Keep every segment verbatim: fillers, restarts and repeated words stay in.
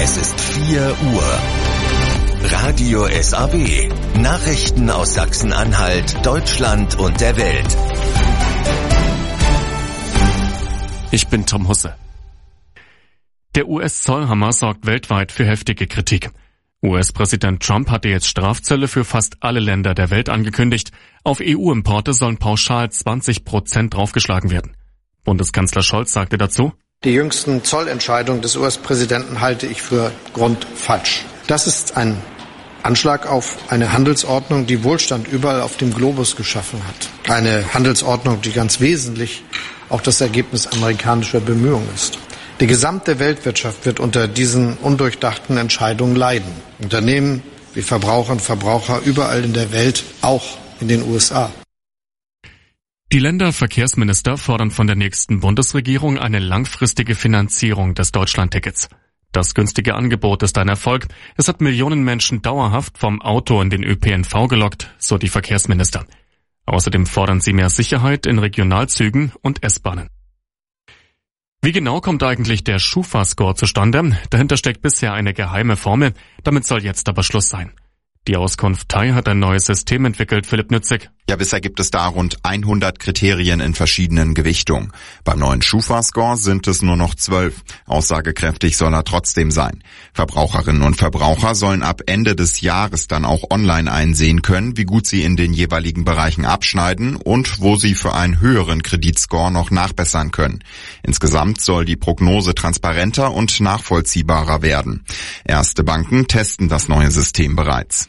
Es ist vier Uhr. Radio S A W. Nachrichten aus Sachsen-Anhalt, Deutschland und der Welt. Ich bin Tom Husse. Der U S-Zollhammer sorgt weltweit für heftige Kritik. U S-Präsident Trump hatte jetzt Strafzölle für fast alle Länder der Welt angekündigt. Auf E U-Importe sollen pauschal zwanzig Prozent draufgeschlagen werden. Bundeskanzler Scholz sagte dazu: Die jüngsten Zollentscheidungen des U S-Präsidenten halte ich für grundfalsch. Das ist ein Anschlag auf eine Handelsordnung, die Wohlstand überall auf dem Globus geschaffen hat. Eine Handelsordnung, die ganz wesentlich auch das Ergebnis amerikanischer Bemühungen ist. Die gesamte Weltwirtschaft wird unter diesen undurchdachten Entscheidungen leiden. Unternehmen wie Verbraucher und Verbraucher überall in der Welt, auch in den U S A. Die Länderverkehrsminister fordern von der nächsten Bundesregierung eine langfristige Finanzierung des Deutschlandtickets. Das günstige Angebot ist ein Erfolg. Es hat Millionen Menschen dauerhaft vom Auto in den Ö P N V gelockt, so die Verkehrsminister. Außerdem fordern sie mehr Sicherheit in Regionalzügen und S-Bahnen. Wie genau kommt eigentlich der Schufa-Score zustande? Dahinter steckt bisher eine geheime Formel. Damit soll jetzt aber Schluss sein. Die Auskunft T A I hat ein neues System entwickelt, Philipp Nützig. Ja, bisher gibt es da rund hundert Kriterien in verschiedenen Gewichtungen. Beim neuen Schufa-Score sind es nur noch zwölf. Aussagekräftig soll er trotzdem sein. Verbraucherinnen und Verbraucher sollen ab Ende des Jahres dann auch online einsehen können, wie gut sie in den jeweiligen Bereichen abschneiden und wo sie für einen höheren Kreditscore noch nachbessern können. Insgesamt soll die Prognose transparenter und nachvollziehbarer werden. Erste Banken testen das neue System bereits.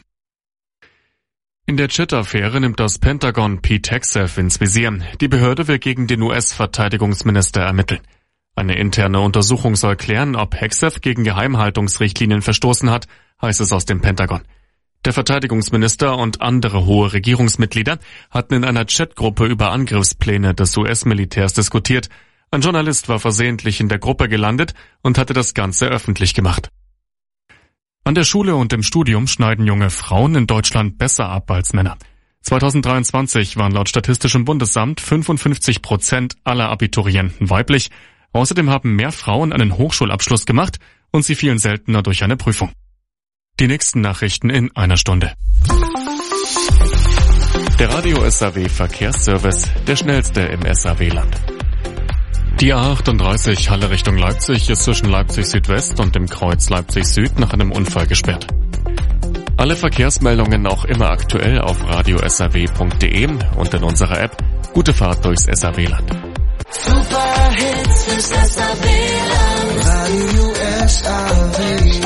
In der Chat-Affäre nimmt das Pentagon Pete Hegseth ins Visier. Die Behörde will gegen den U S-Verteidigungsminister ermitteln. Eine interne Untersuchung soll klären, ob Hegseth gegen Geheimhaltungsrichtlinien verstoßen hat, heißt es aus dem Pentagon. Der Verteidigungsminister und andere hohe Regierungsmitglieder hatten in einer Chatgruppe über Angriffspläne des U S-Militärs diskutiert. Ein Journalist war versehentlich in der Gruppe gelandet und hatte das Ganze öffentlich gemacht. An der Schule und im Studium schneiden junge Frauen in Deutschland besser ab als Männer. zweitausenddreiundzwanzig waren laut Statistischem Bundesamt fünfundfünfzig Prozent aller Abiturienten weiblich. Außerdem haben mehr Frauen einen Hochschulabschluss gemacht und sie fielen seltener durch eine Prüfung. Die nächsten Nachrichten in einer Stunde. Der Radio S A W Verkehrsservice, der schnellste im S A W-Land. Die A achtunddreißig Halle Richtung Leipzig ist zwischen Leipzig Südwest und dem Kreuz Leipzig Süd nach einem Unfall gesperrt. Alle Verkehrsmeldungen auch immer aktuell auf radio s a w punkt d e und in unserer App. Gute Fahrt durchs S A W-Land. Super Hits fürs S A W-Land. Radio S A W.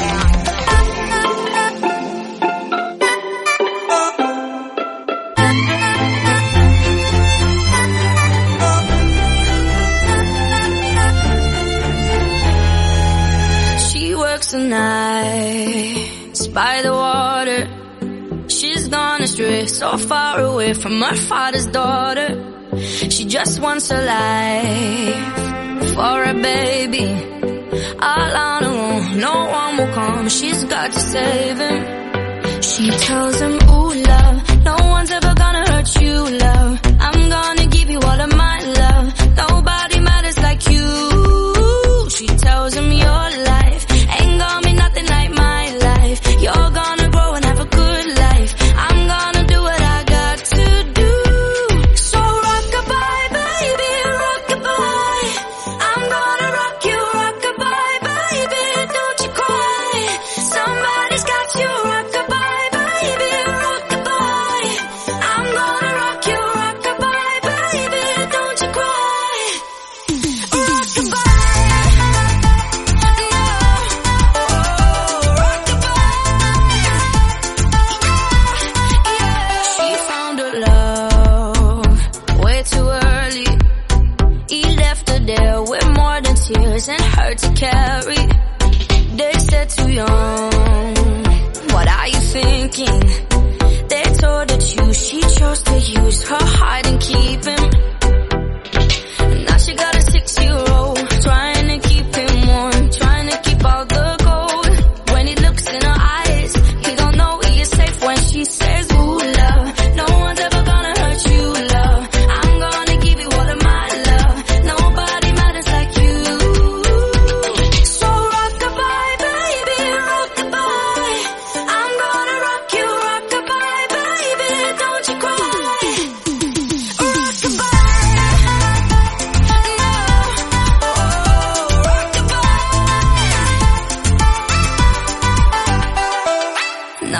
Nights by the water, she's gone astray, so far away from her father's daughter. She just wants a life for a baby, all on her own, no one will come, she's got to save him. She tells him, ooh love, no one's ever gonna hurt you, love, I'm gonna give you all of my love, nobody matters like you. She tells him your life ain't gonna be nothing like my life. You're gonna grow and have a good life. I'm gonna do what I got to do. So rock-a-bye, baby, rock-a-bye. I'm gonna rock you, rock-a-bye, baby, don't you cry. Somebody's got you, rock-a-bye, baby, rock-a-bye.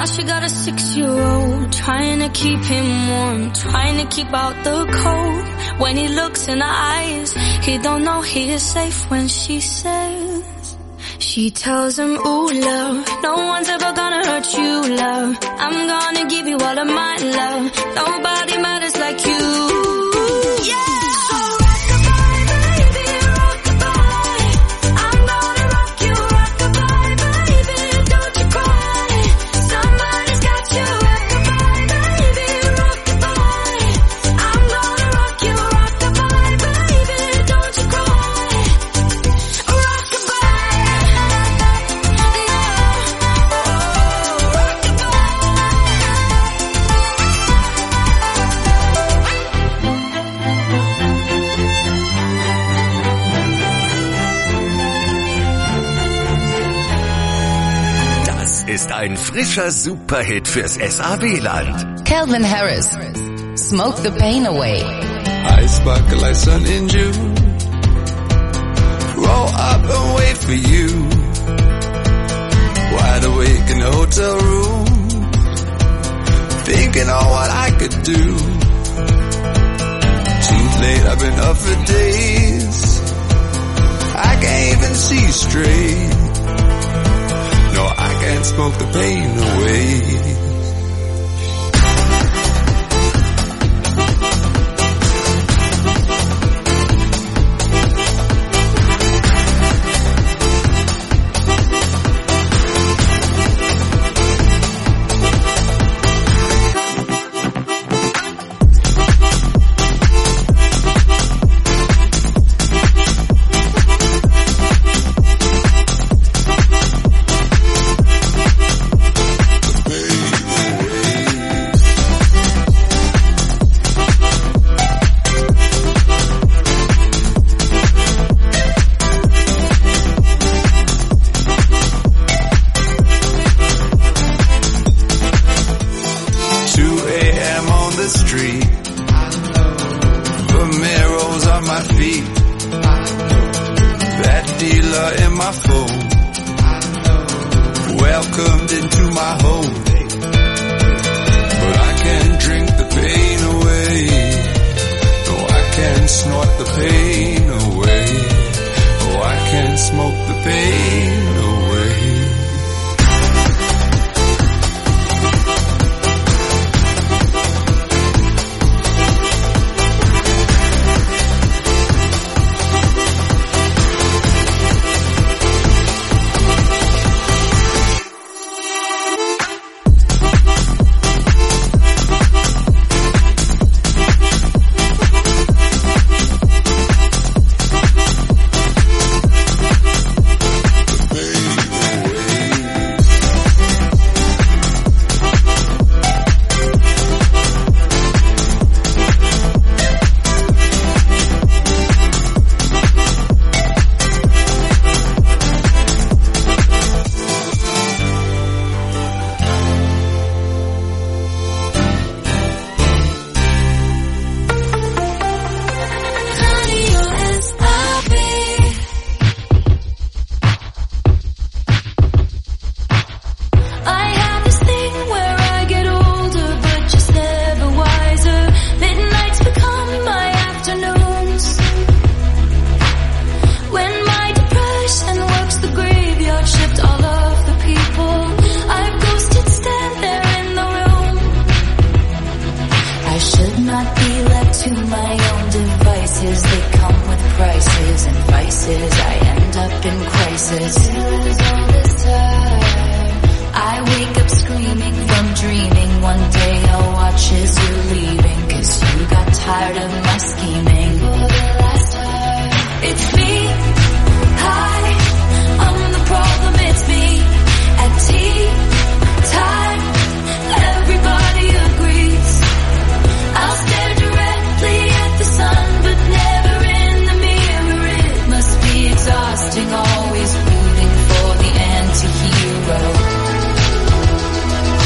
Now she got a six-year-old, trying to keep him warm, trying to keep out the cold. When he looks in her eyes, he don't know he is safe when she says, she tells him, ooh, love, no one's ever gonna hurt you, love. I'm gonna give you all of my love. Nobody matters like you. Yeah! Ist ein frischer Superhit fürs S A W-Land. Calvin Harris, Smoke the Pain Away. I sparkle like sun in June. Roll up and wait for you. Wide awake in the hotel room, thinking on what I could do. Too late, I've been up for days. I can't even see straight. No, I can't smoke the pain away.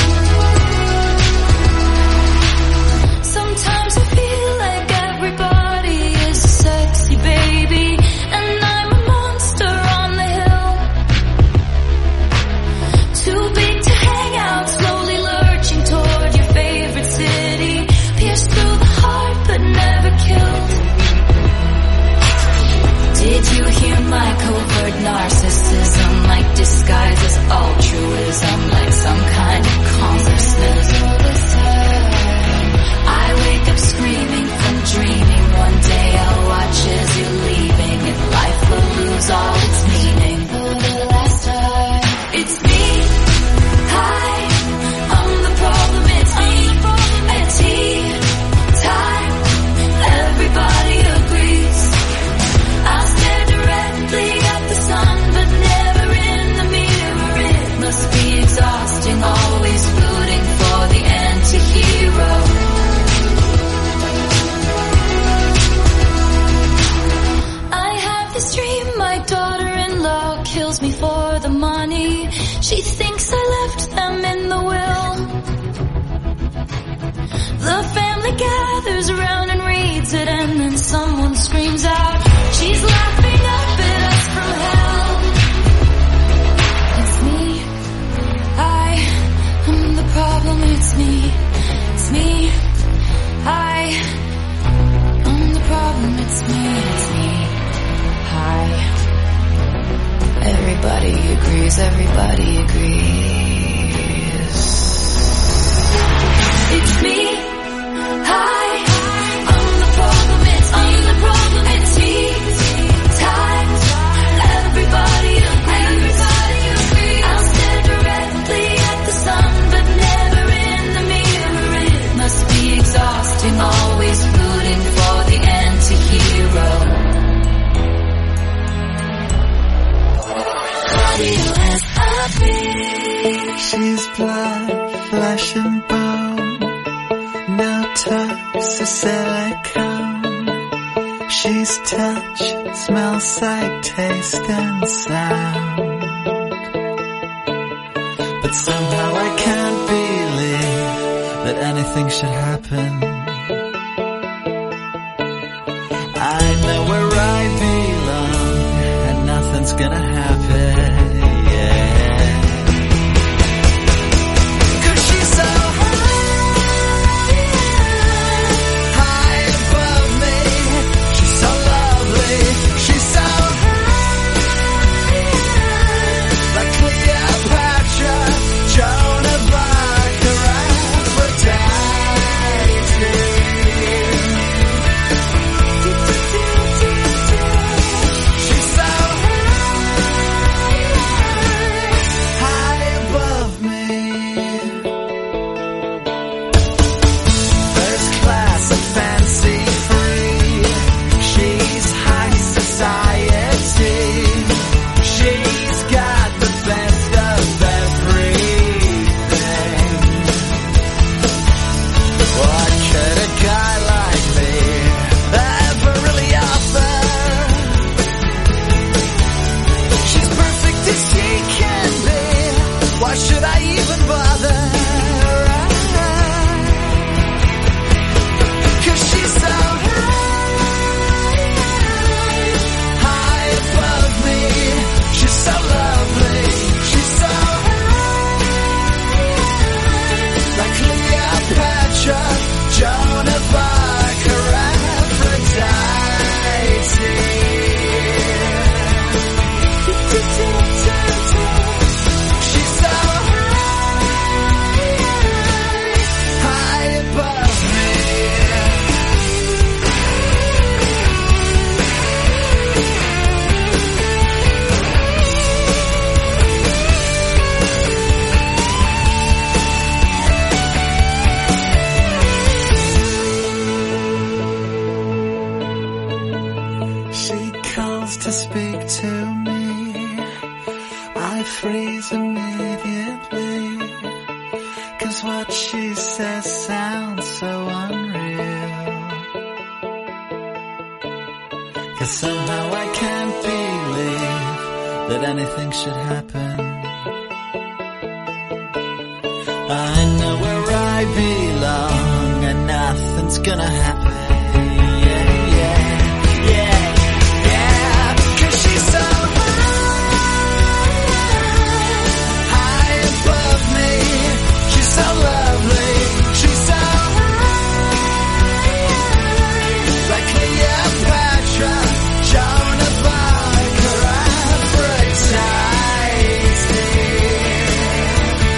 Sometimes I feel like everybody for the money. She thinks I left them in the will. The family gathers around and reads it, and then someone screams out, she's laughing up at us from hell. It's me, I am the problem, it's me, it's me, I am the problem, it's me, it's me, I. Everybody agrees, everybody agrees. It's me, I, I'm the problem, it's me, I'm the problem, it's me, it's I. Everybody agrees, everybody agrees. I'll stare directly at the sun, but never in the mirror. It must be exhausting, always rooting for the anti-hero. She's blood, flesh and bone, no toes or silicone. She's touch, smell, sight, taste and sound. But somehow I can't believe that anything should happen. I know where I belong and nothing's gonna happen.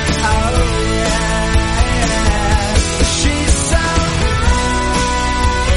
She's so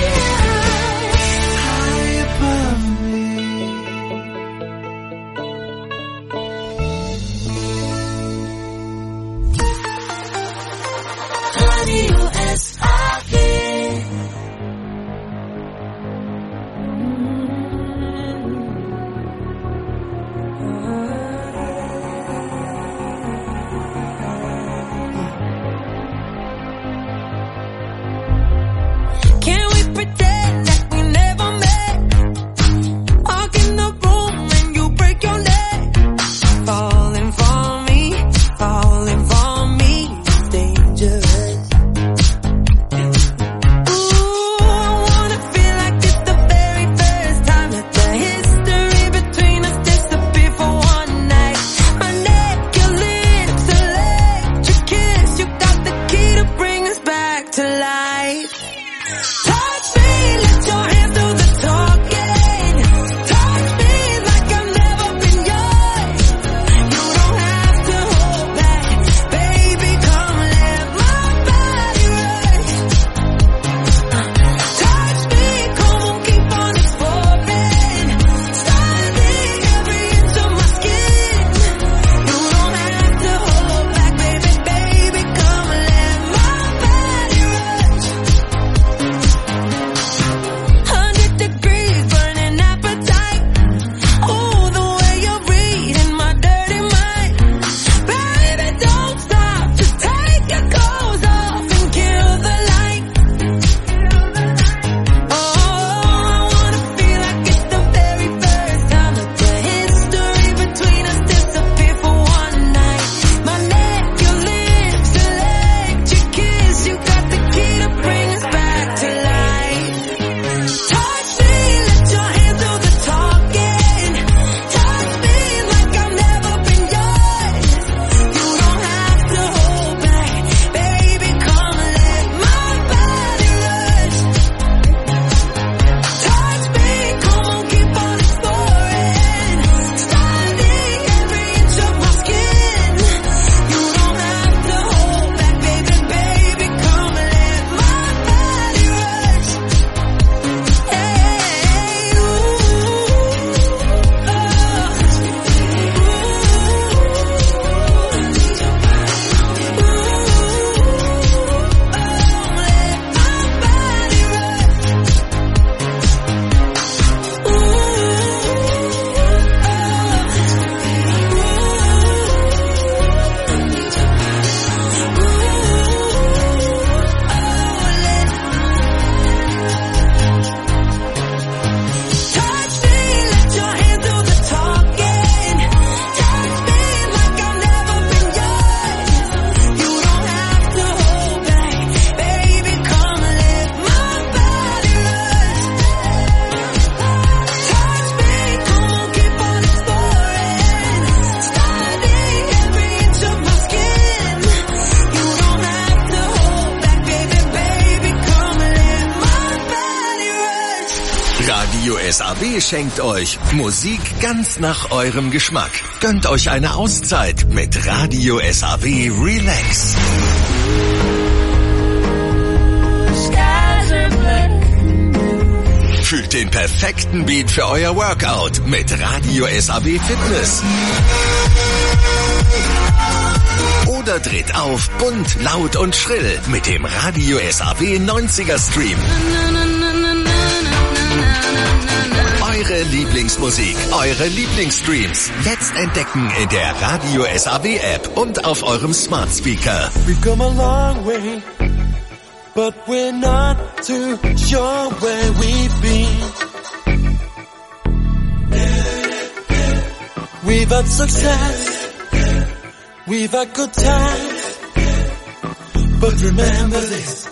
S A W schenkt euch Musik ganz nach eurem Geschmack. Gönnt euch eine Auszeit mit Radio S A W Relax. Fühlt den perfekten Beat für euer Workout mit Radio S A W Fitness. Oder dreht auf bunt, laut und schrill mit dem Radio S A W neunziger Stream. Eure Lieblingsmusik, eure Lieblingsstreams. Jetzt entdecken in der Radio S A W App und auf eurem Smart Speaker. We've come a long way, but we're not too sure where we've been. We've had success, we've had good times, but remember this.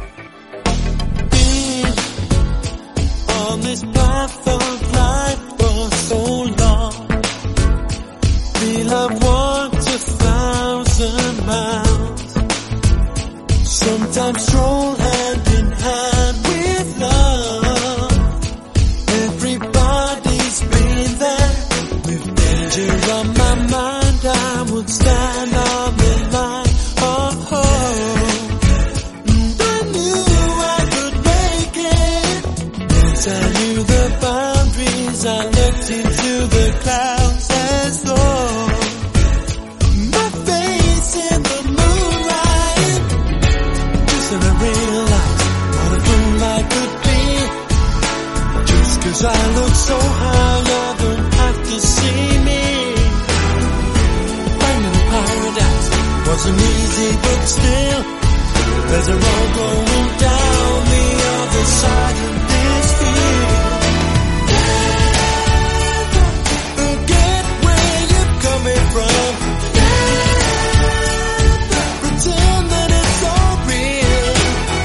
Been on this path of life for so long, feel I've walked a thousand miles. Sometimes stroll hand in hand with love. Everybody's been there. With danger on my mind, I would stand on the line. Oh, oh. And I knew I could make it. Once I knew the boundaries, I looked into the clouds as though my face in the moonlight. And I realized what a fool I could be. Just cause I look so high, I don't have to see me. Finding paradise wasn't easy, but still, there's a road going down the other side of this field. Never forget where you're coming from. Pretend that it's all real.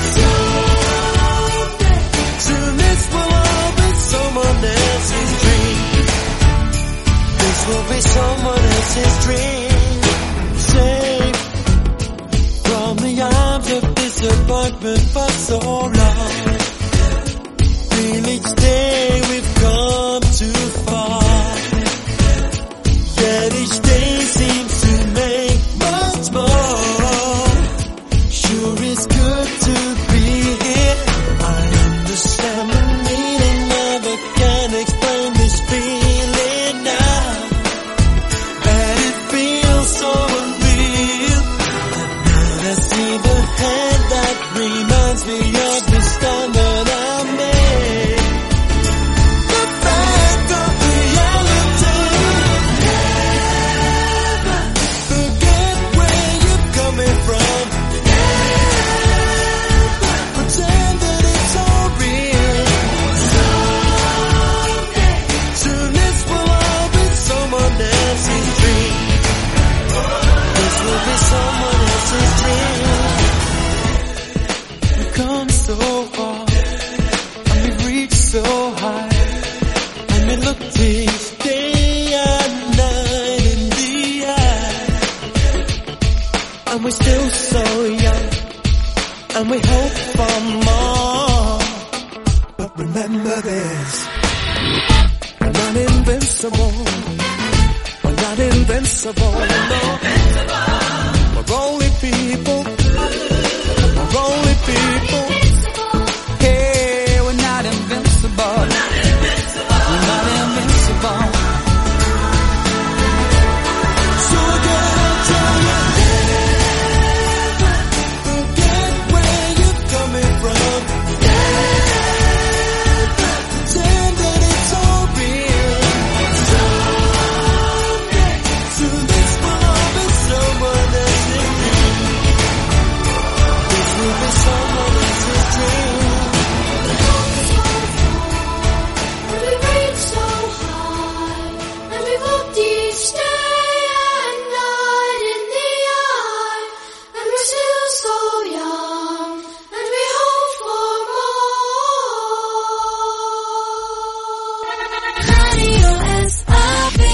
Soon this will all be someone else's dream. This will be someone else's dream. Safe from the arms of disappointment for so long. Feel each day we've come too far. Yet each day seems to make much more. Sure it's good to be here. I understand the meaning of it, can't explain this feeling now. And it feels so unreal. And I see the hand that reminds me of the stand that I made. The fact of reality. Never forget where you're coming from. Pretend that it's all real. Soon this will all be someone else's dream. This will be someone else's dream. We've come so far, and we've reached so high, and we look this day and night in the eye, and we're still so young, and we hope for more. But remember this, we're not invincible. We're not invincible. No. We're only people. We're only people. Hey, we're not invincible. We're not invincible. So again, I'll tell you, never forget where you're coming from. Never pretend that it's all real. Someday, soon this will all be someone else's dream. This will be someone else's dream. And we reach so high, and we looked each day and night in the eye, and we're still so young, and we hope for more. Radio S A V.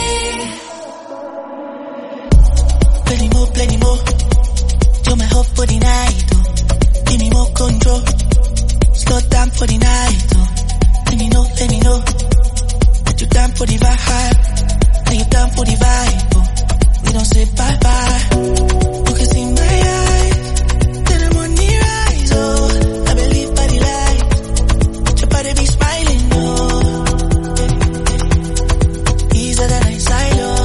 Plenty more, plenty more. You're my hope for the night, oh. Give me more control. Slow down for the night, oh. let me know, let me know that you're down for the vibe. Are you down for the vibe? Oh, we don't say bye bye. You can see my eyes, let the money rise. Oh, I believe by the light that your body be smiling. Oh, easier than I silo.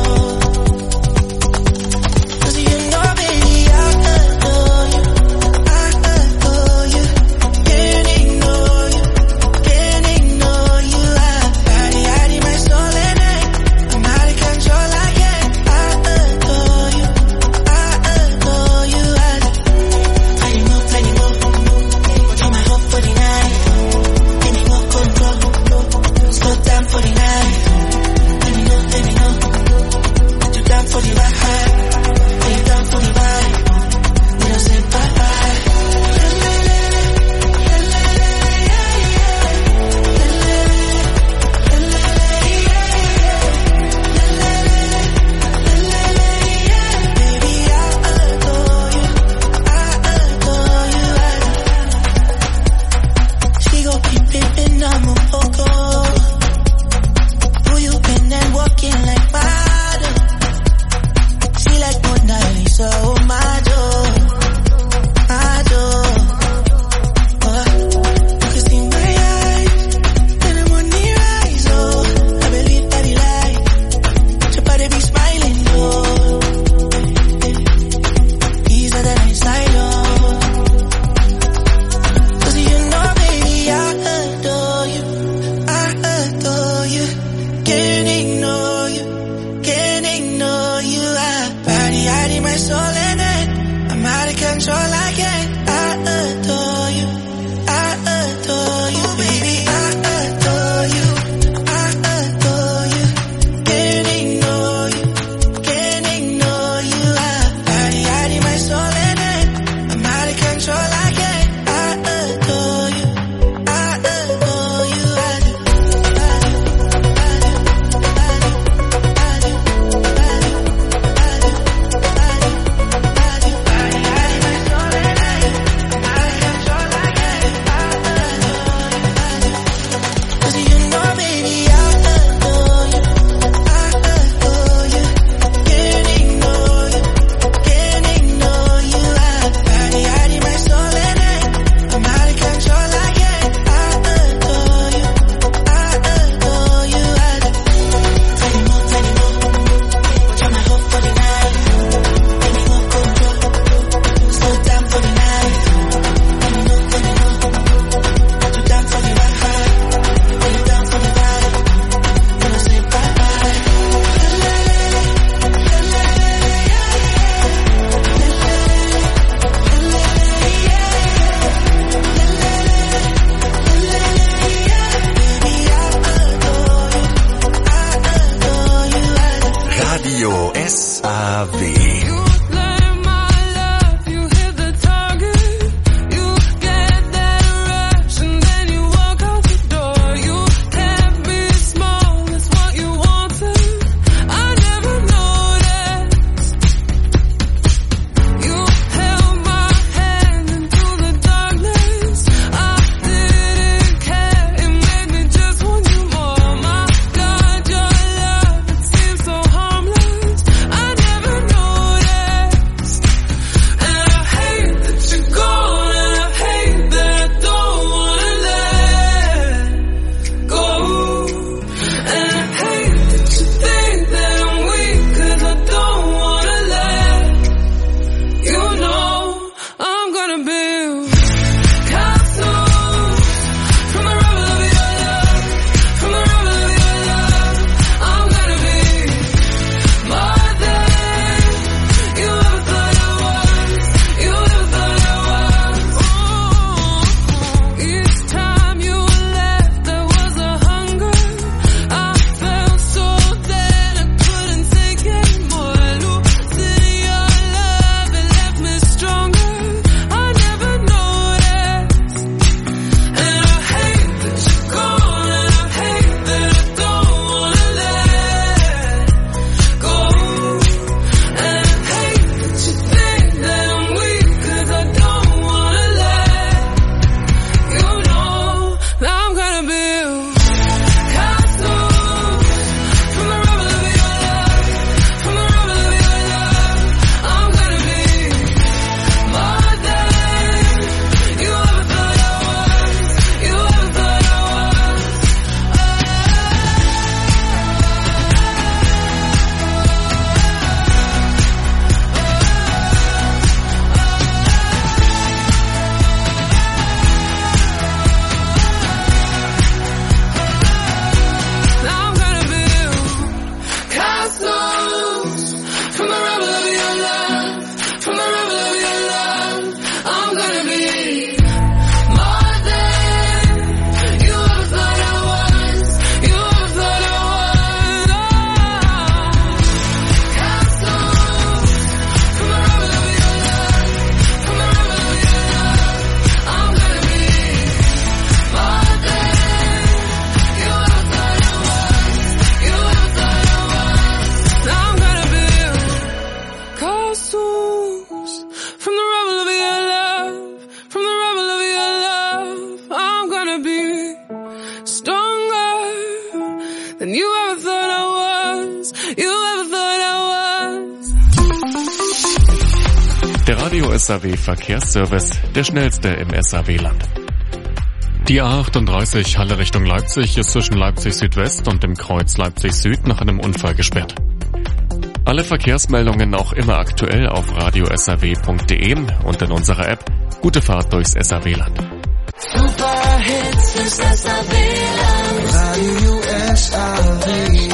Der Radio S A W Verkehrsservice, der schnellste im S A W-Land. Die A achtunddreißig Halle Richtung Leipzig ist zwischen Leipzig Südwest und dem Kreuz Leipzig Süd nach einem Unfall gesperrt. Alle Verkehrsmeldungen auch immer aktuell auf radio s a w punkt d e und in unserer App. Gute Fahrt durchs S A W-Land. Super Hits fürs S A W-Land. Radio S A W.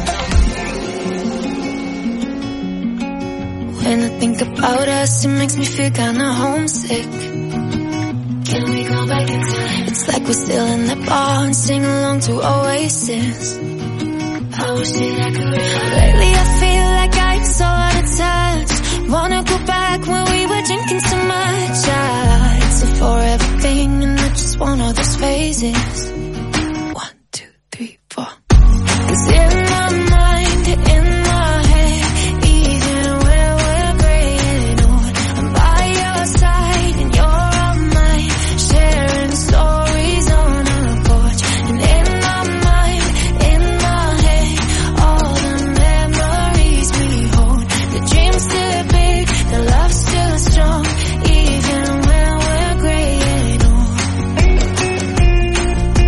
When I think about us, it makes me feel kinda homesick. Can we go back in time? It's like we're still in that bar and sing along to Oasis. I wish that I could. Lately I feel like I'm so out of touch. Wanna go back when we were drinking so much. I, it's a forever thing and I just want all those phases. One, two, three, four. 'Cause in my mind, in my head, even when we're graying old, I'm by your side and you're on mine, sharing stories on our porch. And in my mind, in my head, all the memories we hold. The dream's still big, the love's still strong, even when we're graying old.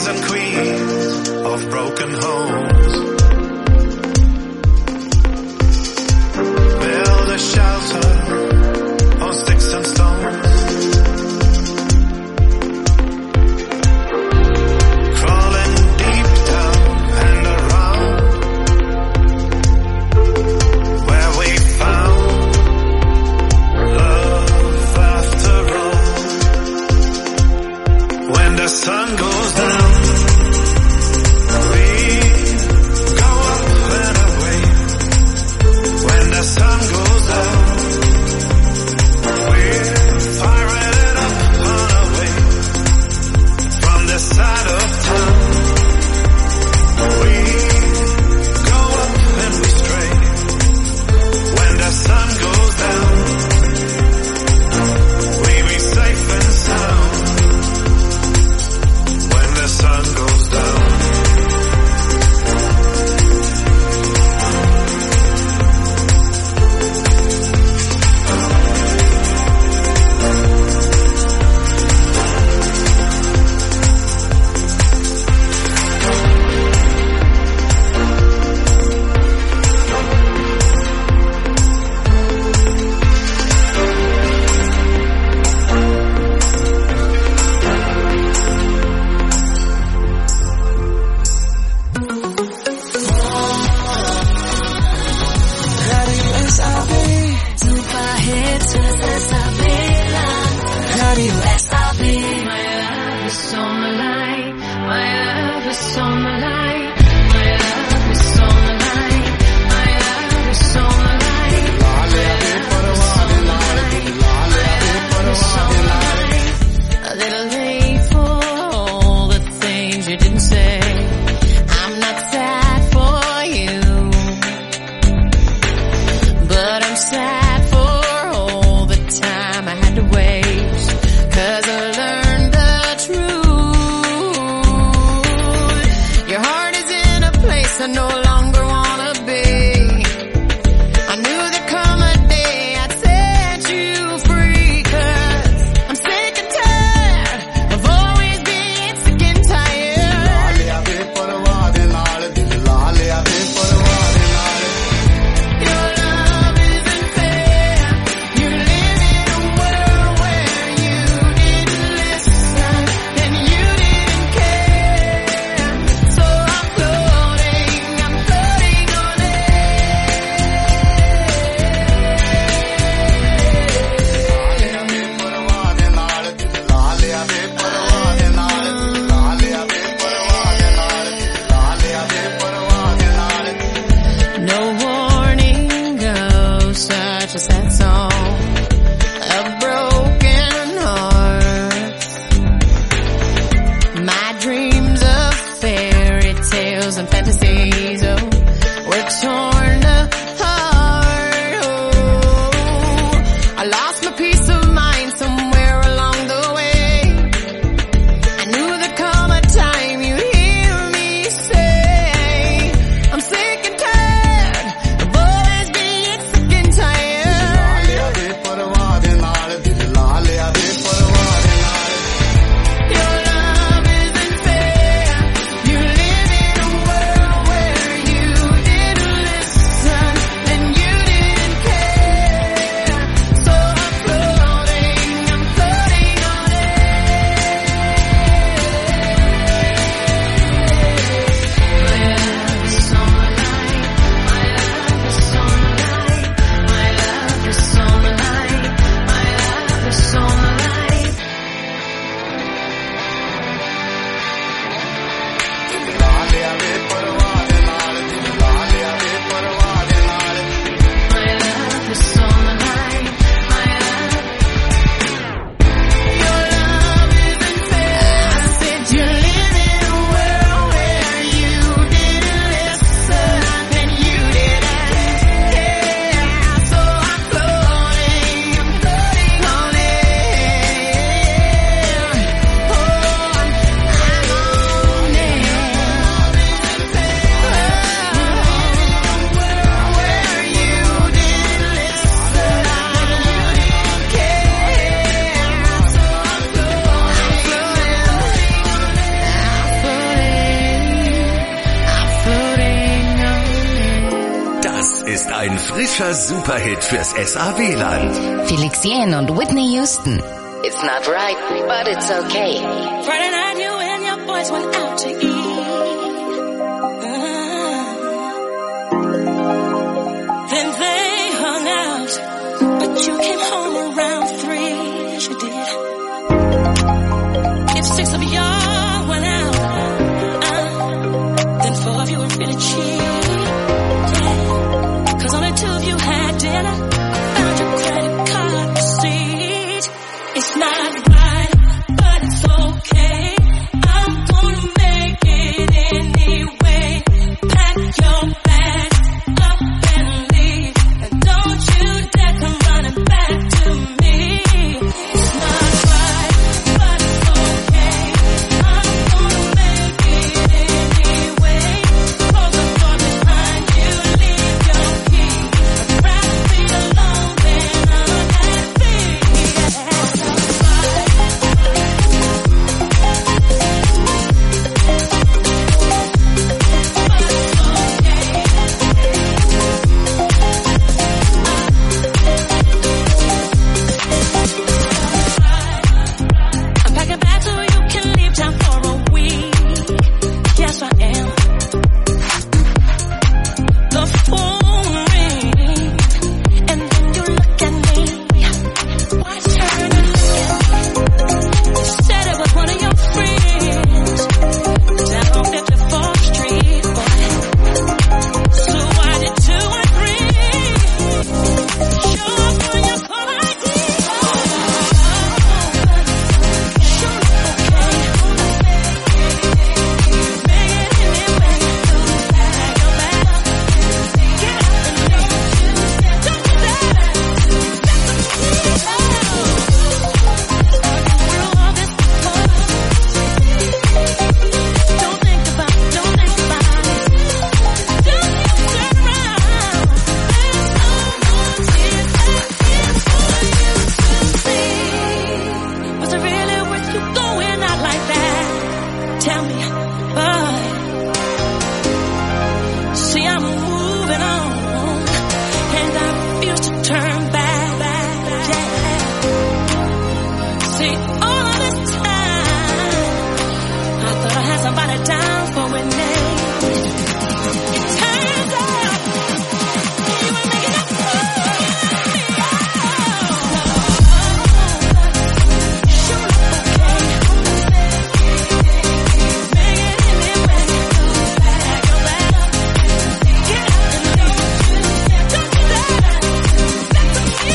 kings and queens of broken homes. Build a shelter on sticks and stones. Crawling deep down and around, where we found love after all. When the sun goes down, we go up and away. When the sun goes down, we're pirated up and away from the side of town. We go up and we stray. When the sun goes down, we be safe and sound. When the sun goes down. Super hits, S S A B lang. Radio S A B. My love is on the line. My love is on the line. My love is on the line. My love is on the line. My love is on the line. A little late for all the things you didn't say. I'm not sad for you, but I'm sad for all the time I had to waste. 'Cause I learned the truth. Your heart is in a place I no longer wanna be. I knew there'd come a day I'd set you free. 'Cause I'm sick and tired of always being sick and tired. Your love isn't fair. You live in a world where you didn't listen and you didn't care. So I'm floating, I'm floating on no warning goes such a sad song of broken hearts. My dreams of fairy tales and fantasies, oh, were torn apart. Oh, I lost my peace of mind somewhere along the way. I knew there'd come a time you'd hear me say, I'm sick and tired of always being sick and tired. Your love isn't fair. You live in a world ein frischer Superhit fürs S A W-Land. Felix Jähn und Whitney Houston. It's not right, but it's okay. Friday night you and your boys went out to eat. Then they hung out, but you came home around three. Yes, you did. If six of y'all went out, uh, then four of you were really cheap. Yeah. Cause only two of you had dinner. Found your credit card receipt. It's not right, but it's okay. I'm gonna make it anyway. Pack your bags up and leave. And don't you dare come running back to me. It's not right, but it's okay. I'm gonna make it anyway. Close the door behind you, leave your key. I'd rather be alone than unhappy. I'm packing back so you can leave town for a week. Yes, I am. The phone rings, and then you look at me. Why turn and look at me? You said it was one of your friends down on fifty-fourth Street, boy. So why did two and three show up when you call I D? Sure, okay. Make it anyway. Pack your bag up. Get up and leave. Don't do that. Through all this before. Don't think about it. Don't think about it. Don't you turn around. There's no more tears left here for you to see. Was it really worth you going out like that? Tell me, boy. See, I'm moving on, and I refuse to turn back. Yeah. See, all of this time, I thought I had somebody down for a name. It turns out you were making up for me. Sure, okay. Make it anyway. Pack your bag up. Get up and leave. Don't do that. That's a me,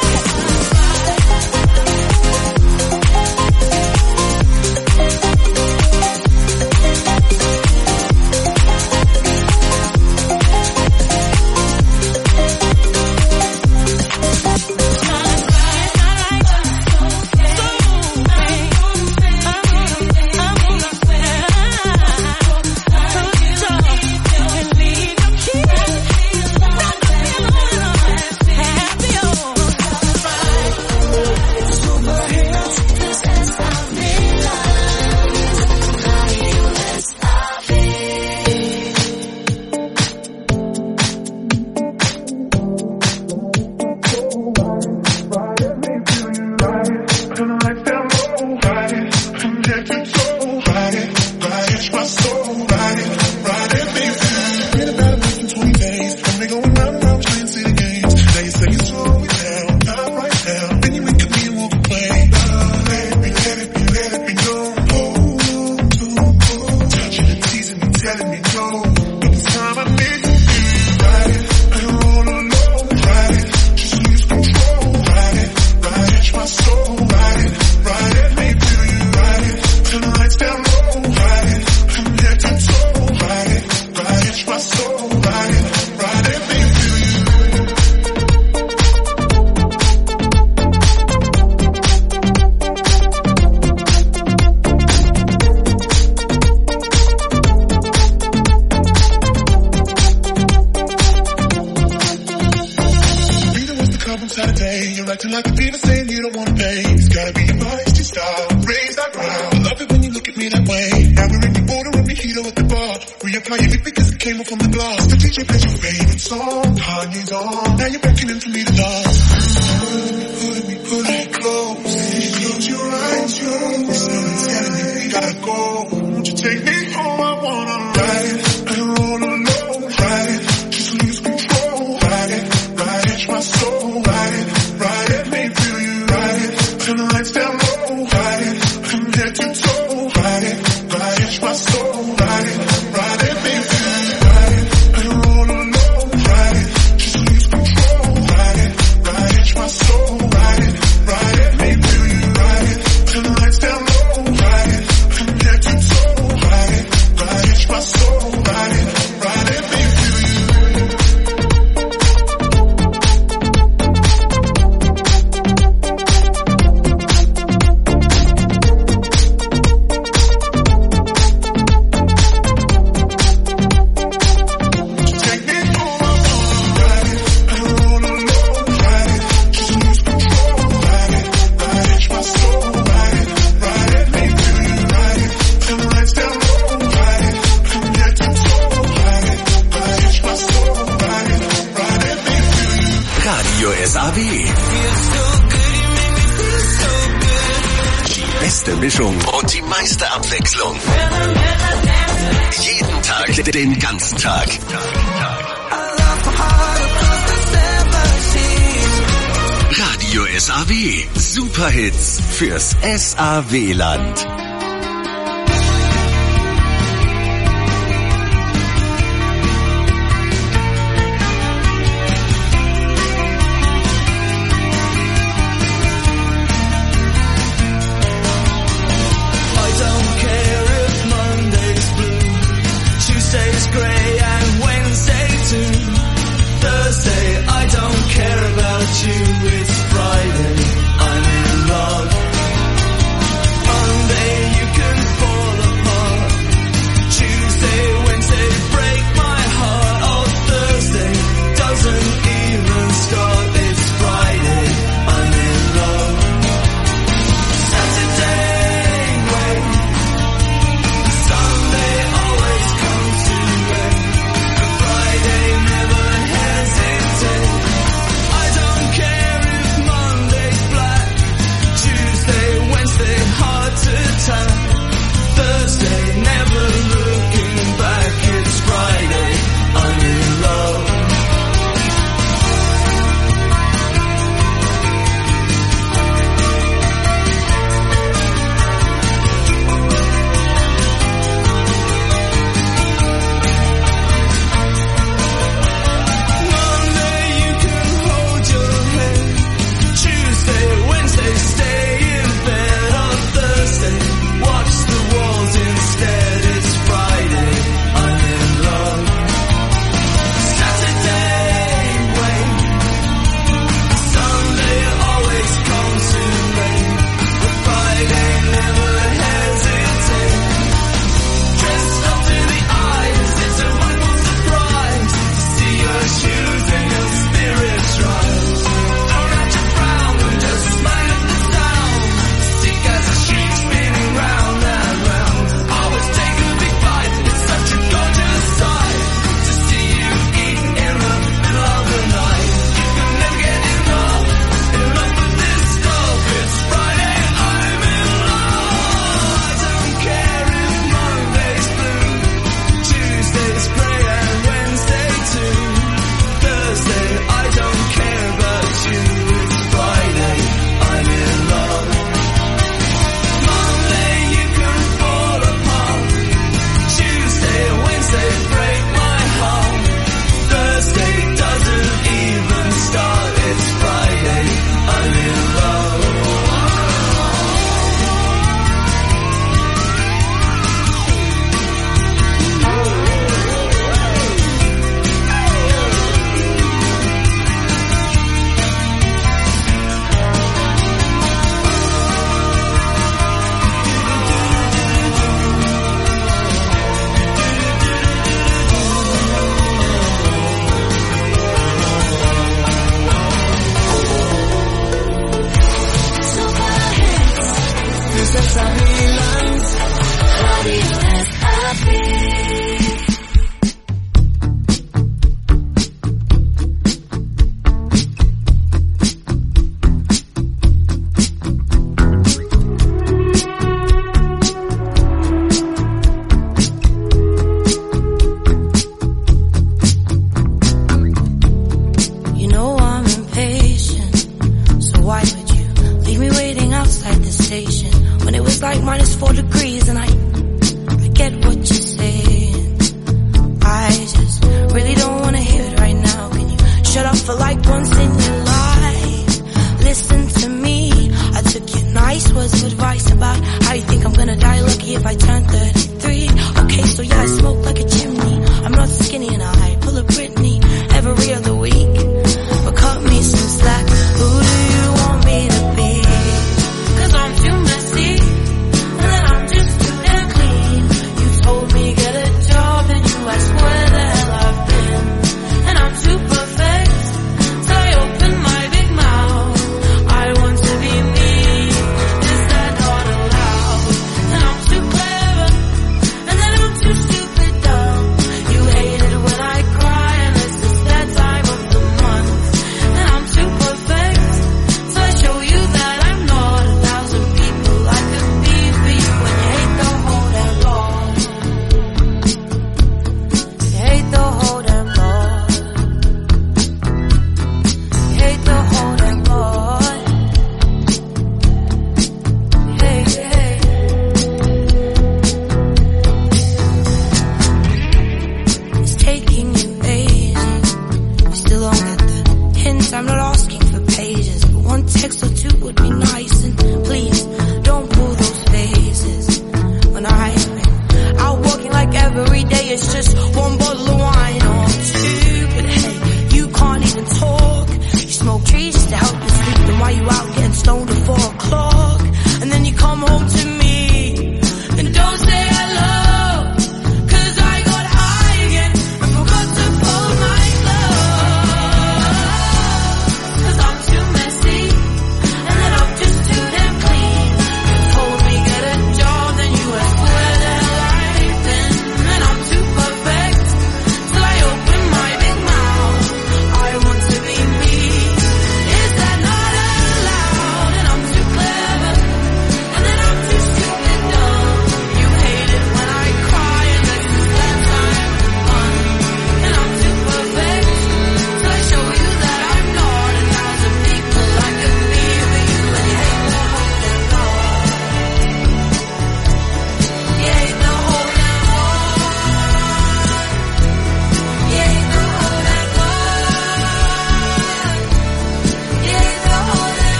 acting like a diva saying you don't want to pay. It's gotta be your modesty style. Raise that ground. I love it when you look at me that way. Now we're in the border and we heat up at the bar. Reapply it because it came off from the glass. D J plays your favorite song. Kanye's on. Now you're beckoning for me to dance. Pulling me, pulling me close. Close your eyes, yo. Someone's telling me we gotta go. Won't you take me home? I wanna ride and roll alone. Ride it, just lose control. Ride it, ride it, my soul. Ride it, ride it, make me feel you. Ride it, turn the lights down low. Ride it, from head to toe. Ride it, ride it, my soul. Ride it, ride it, make me feel you. Ride it and roll alone. Ride it, just lose control. Ride it, ride it, my soul. Ride it, ride it, make me feel you. Ride it, turn the lights down low. Ride it, from head to toe. Ride it, ride it, my soul. Ride it, ride it, make me feel you. Radio S A W. Die beste Mischung und die meiste Abwechslung. Jeden Tag, den ganzen Tag. Radio S A W. Superhits fürs S A W-Land.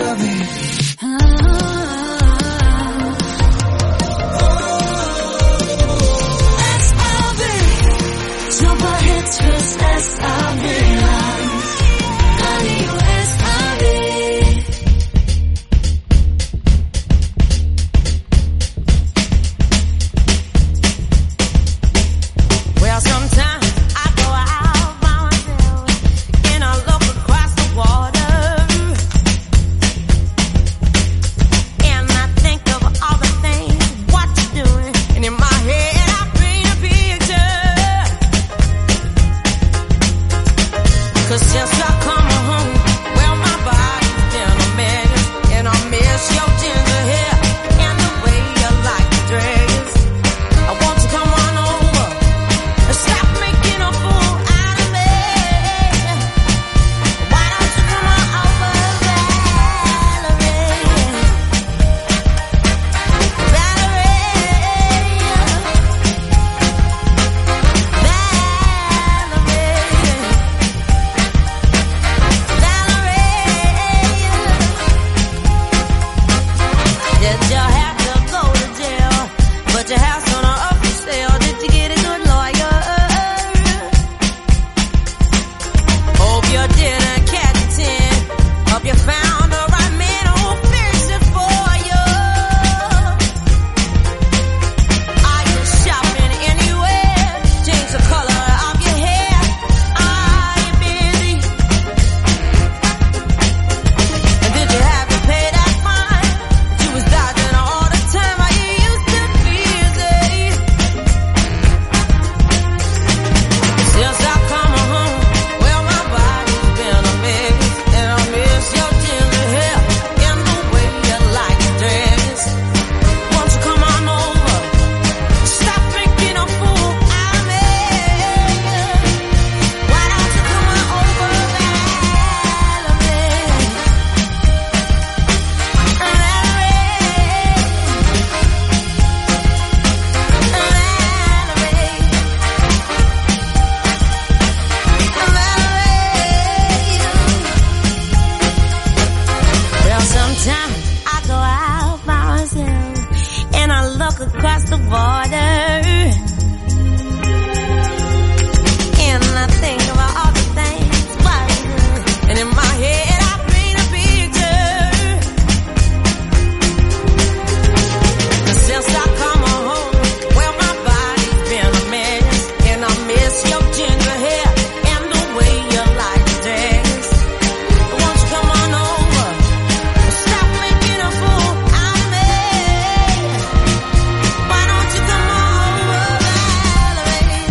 S A W. Superhits fürs S A W-Land. Radio S A W. Well, sometimes I go out by myself and I look across the water, and I think of all the things what you're doing, and in my head I paint a picture. 'Cause since I come home, well, my body's been a mess, and I miss your ginger hair and the way you like to dress. I want you to come on over and stop making a fool out of me. Why don't you come on over, Valerie? Did you have to go to jail? But your house on a up for sale. Did you get a good lawyer? Hope you didn't catch a tin. Hope you found the right man who'll fix it for you. Are you shopping anywhere? Change the color of your hair. Are you busy? And did you have to pay that fine? You was dodging all the time. Are you used to busy? Since I come home, well, my body's been a mess, and I miss your ginger hair and the way you like to dress. Won't you come on over? Stop making a fool out of me. Why don't you come on over, Well, sometimes I go out by myself and I look across the border, and I think about all the things what I do, and in my head I paint a picture. 'Cause since I come home, well, my body's been a mess, and I miss your ginger hair and the way you like to dress. Won't you come on over? Stop making a fool out of me. Why don't you come on over, Valerie?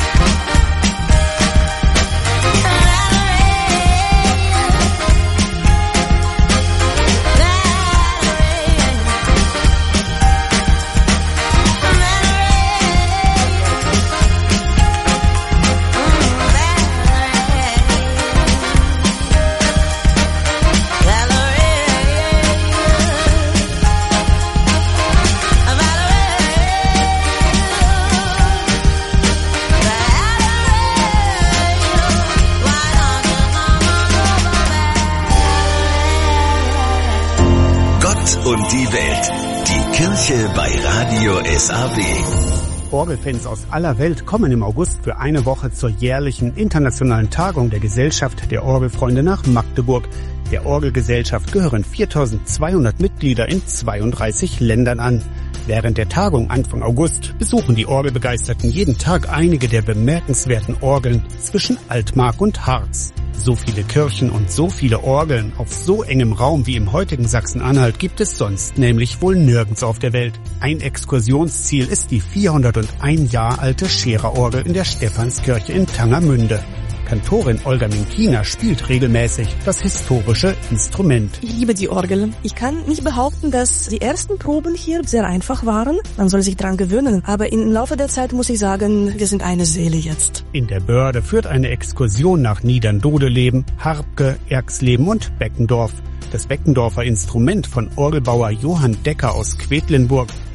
Gott und die Welt. Die Kirche bei Radio S A W. Orgelfans aus aller Welt kommen im August für eine Woche zur jährlichen internationalen Tagung der Gesellschaft der Orgelfreunde nach Magdeburg. Der Orgelgesellschaft gehören viertausendzweihundert Mitglieder in zweiunddreißig Ländern an. Während der Tagung Anfang August besuchen die Orgelbegeisterten jeden Tag einige der bemerkenswerten Orgeln zwischen Altmark und Harz. So viele Kirchen und so viele Orgeln auf so engem Raum wie im heutigen Sachsen-Anhalt gibt es sonst nämlich wohl nirgends auf der Welt. Ein Exkursionsziel ist die vierhunderteins Jahre alte Scherer-Orgel in der Stephanskirche in Tangermünde. Kantorin Olga Minkina spielt regelmäßig das historische Instrument. Ich liebe die Orgel. Ich kann nicht behaupten, dass die ersten Proben hier sehr einfach waren. Man soll sich dran gewöhnen. Aber im Laufe der Zeit muss ich sagen, wir sind eine Seele jetzt. In der Börde führt eine Exkursion nach Niederndodeleben, Harbke, Erxleben und Beckendorf. Das Beckendorfer Instrument von Orgelbauer Johann Decker aus Quedlinburg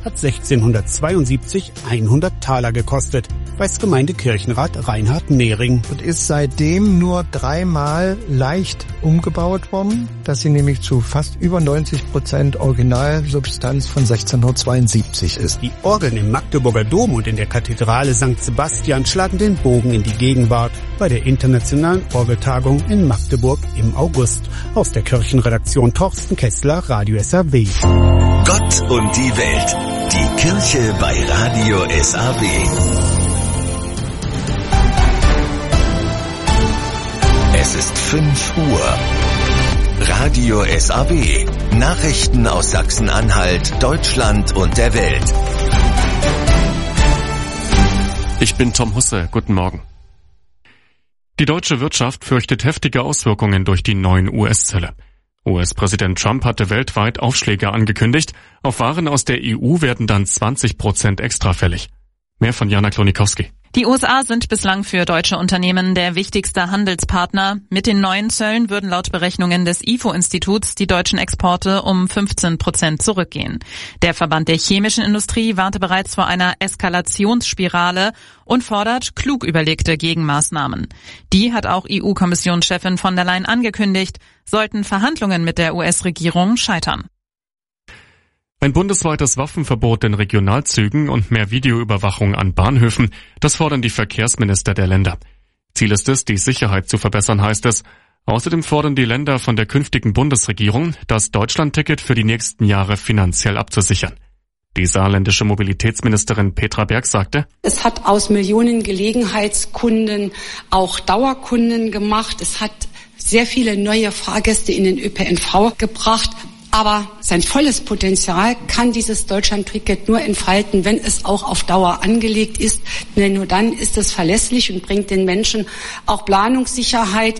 hat sechzehnhundertzweiundsiebzig hundert Taler gekostet, weiß Gemeindekirchenrat Reinhard Nehring. Und ist seitdem nur dreimal leicht umgebaut worden, dass sie nämlich zu fast über neunzig Prozent Originalsubstanz von sechzehnhundertzweiundsiebzig ist. Die Orgeln im Magdeburger Dom und in der Kathedrale Sankt Sebastian schlagen den Bogen in die Gegenwart bei der Internationalen Orgeltagung in Magdeburg im August. Aus der Kirchenredaktion Torsten Kessler, Radio S A W. Gott und die Welt. Die Kirche bei Radio S A W. Es ist fünf Uhr. Radio S A W. Nachrichten aus Sachsen-Anhalt, Deutschland und der Welt. Ich bin Tom Husse. Guten Morgen. Die deutsche Wirtschaft fürchtet heftige Auswirkungen durch die neuen U S-Zölle. U S-Präsident Trump hatte weltweit Aufschläge angekündigt. Auf Waren aus der E U werden dann zwanzig Prozent extra fällig. Mehr von Jana Klonikowski. Die U S A sind bislang für deutsche Unternehmen der wichtigste Handelspartner. Mit den neuen Zöllen würden laut Berechnungen des I F O-Instituts die deutschen Exporte um fünfzehn Prozent zurückgehen. Der Verband der chemischen Industrie warnte bereits vor einer Eskalationsspirale und fordert klug überlegte Gegenmaßnahmen. Die hat auch E U-Kommissionschefin von der Leyen angekündigt, sollten Verhandlungen mit der U S-Regierung scheitern. Ein bundesweites Waffenverbot in Regionalzügen und mehr Videoüberwachung an Bahnhöfen, das fordern die Verkehrsminister der Länder. Ziel ist es, die Sicherheit zu verbessern, heißt es. Außerdem fordern die Länder von der künftigen Bundesregierung, das Deutschlandticket für die nächsten Jahre finanziell abzusichern. Die saarländische Mobilitätsministerin Petra Berg sagte: Es hat aus Millionen Gelegenheitskunden auch Dauerkunden gemacht. Es hat sehr viele neue Fahrgäste in den Ö P N V gebracht. Aber sein volles Potenzial kann dieses Deutschlandticket nur entfalten, wenn es auch auf Dauer angelegt ist. Denn nur dann ist es verlässlich und bringt den Menschen auch Planungssicherheit.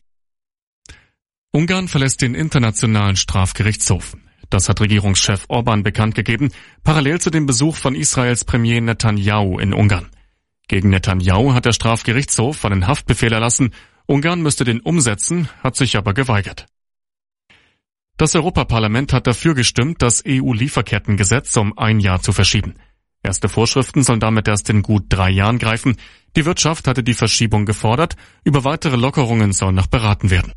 Ungarn verlässt den Internationalen Strafgerichtshof. Das hat Regierungschef Orban bekannt gegeben, parallel zu dem Besuch von Israels Premier Netanyahu in Ungarn. Gegen Netanyahu hat der Strafgerichtshof einen Haftbefehl erlassen. Ungarn müsste den umsetzen, hat sich aber geweigert. Das Europaparlament hat dafür gestimmt, das E U-Lieferkettengesetz um ein Jahr zu verschieben. Erste Vorschriften sollen damit erst in gut drei Jahren greifen. Die Wirtschaft hatte die Verschiebung gefordert. Über weitere Lockerungen soll noch beraten werden.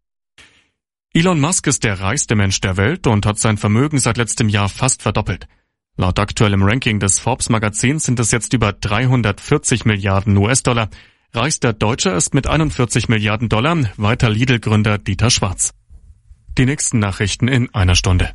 Elon Musk ist der reichste Mensch der Welt und hat sein Vermögen seit letztem Jahr fast verdoppelt. Laut aktuellem Ranking des Forbes-Magazins sind es jetzt über dreihundertvierzig Milliarden U S-Dollar. Reichster Deutscher ist mit einundvierzig Milliarden Dollar weiter Lidl-Gründer Dieter Schwarz. Die nächsten Nachrichten in einer Stunde.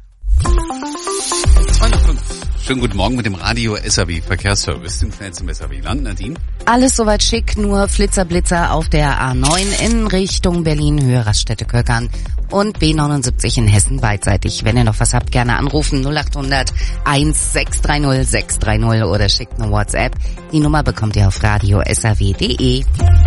Schönen guten Morgen mit dem Radio S A W Verkehrsservice, dem schnell zum S A W Land. Nadine? Alles soweit schick, nur Flitzer-Blitzer auf der A neun in Richtung Berlin, Höhe Raststätte Köckern und B neunundsiebzig in Hessen beidseitig. Wenn ihr noch was habt, gerne anrufen null acht hundert sechshundertzwanzig sechshundertdreißig oder schickt eine WhatsApp. Die Nummer bekommt ihr auf radio s a w punkt d e.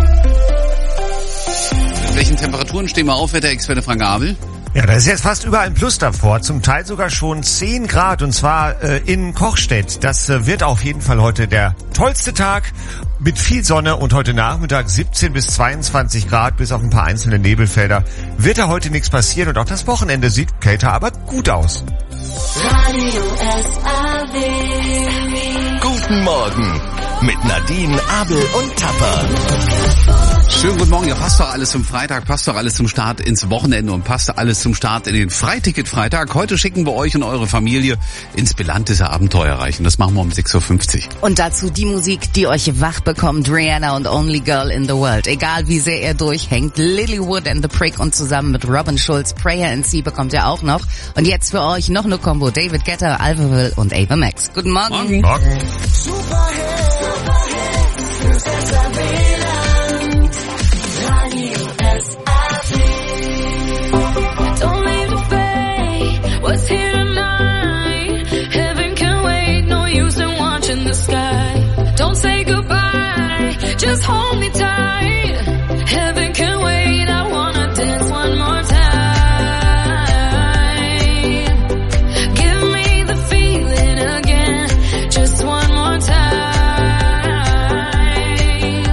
Mit welchen Temperaturen stehen wir auf, Wetterexperte Frank Abel? Ja, da ist jetzt fast überall ein Plus davor, zum Teil sogar schon zehn Grad und zwar äh, in Kochstedt. Das äh, wird auf jeden Fall heute der tollste Tag mit viel Sonne und heute Nachmittag siebzehn bis zweiundzwanzig Grad bis auf ein paar einzelne Nebelfelder. Wird da heute nichts passieren und auch das Wochenende sieht kälter, aber gut aus. Radio S A W. Guten Morgen mit Nadine, Abel und Tapper. Schönen guten Morgen, ja, passt doch alles zum Freitag, passt doch alles zum Start ins Wochenende und passt alles zum Start in den Freiticket-Freitag. Heute schicken wir euch und eure Familie ins Belantese Abenteuerreich und das machen wir um sechs Uhr fünfzig. Und dazu die Musik, die euch wach bekommt, Rihanna und Only Girl in the World. Egal wie sehr ihr durchhängt, Lilywood and the Prick und zusammen mit Robin Schulz, Prayer and Sea bekommt ihr auch noch. Und jetzt für euch noch eine Kombo, David Guetta, Alphaville und Ava Max. Guten Morgen. Morgen. Morgen. Don't leave the bay, what's here tonight? Heaven can wait, no use in watching the sky. Don't say goodbye, just hold me tight. Heaven can wait, I wanna dance one more time. Give me the feeling again, just one more time.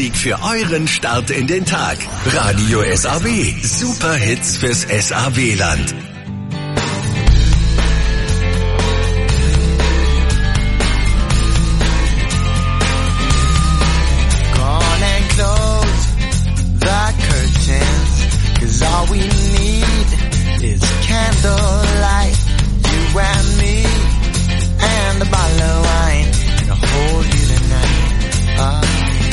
Lieblingsmusik für euren Start in den Tag. Radio S A W. Super Hits fürs S A W-Land. Gone and close the curtains, 'cause all we need is candlelight. You and me and a bottle of wine to hold you tonight. Uh,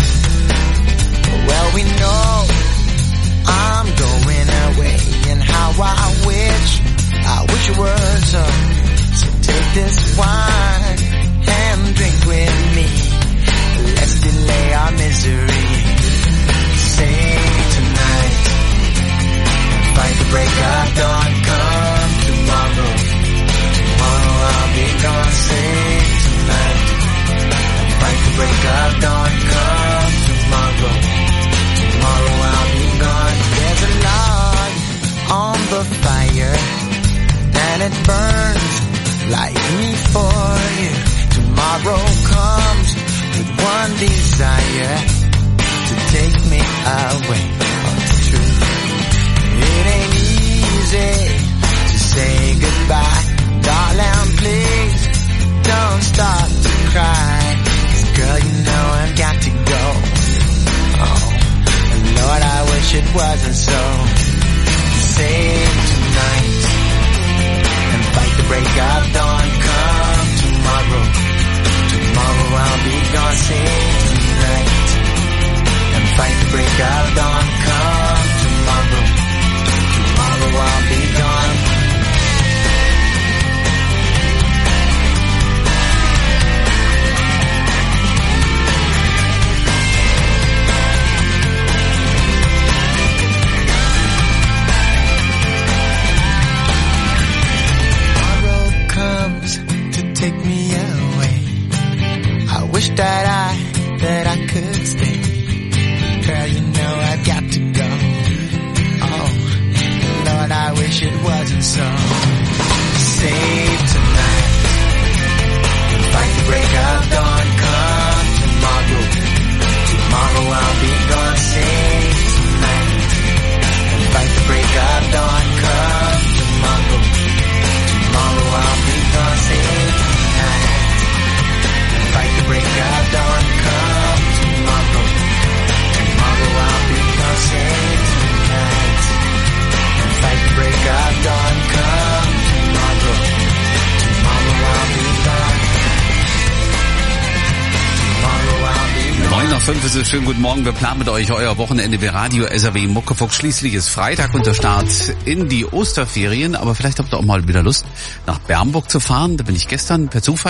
well, we know I'm going away, and how I wish, I wish it were so. So take this wine and drink with me. Let's delay our misery. Say tonight, fight the break of dawn. Come tomorrow, tomorrow I'll be gone. Say tonight, fight the break of dawn. Come tomorrow, tomorrow I'll be gone. There's a log on the fire, and it burns like me for you. Tomorrow comes with one desire, to take me away. Oh, it's true. It ain't easy to say goodbye. Darling, please don't start to cry. 'Cause girl, you know I've got to go. Oh, and Lord, I wish it wasn't so. Save tonight and fight the break of dawn. Come tomorrow, tomorrow I'll be gone. Save tonight and fight the break of dawn. Come tomorrow, tomorrow I'll be gone. Take me away. I wish that I, that I could stay. Girl, you know I've got to go. Oh, Lord, I wish it wasn't so. Save tonight, fight the break of dawn. Come tomorrow, tomorrow I'll be gone. Save tonight, and fight the break of dawn. Come tomorrow, tomorrow I'll be gone. Save fight the break of dawn. Come tomorrow, tomorrow I'll be gone. Save tonight and fight the break of dawn. Come tomorrow, tomorrow I'll be gone. Tomorrow I'll be gone. neun nach fünf ist es. Schönen guten Morgen. Wir planen mit euch euer Wochenende bei Radio S A W Muckefuck. Schließlich ist Freitag und der Start in die Osterferien. Aber vielleicht habt ihr auch mal wieder Lust, nach Bernburg zu fahren. Da bin ich gestern per Zufall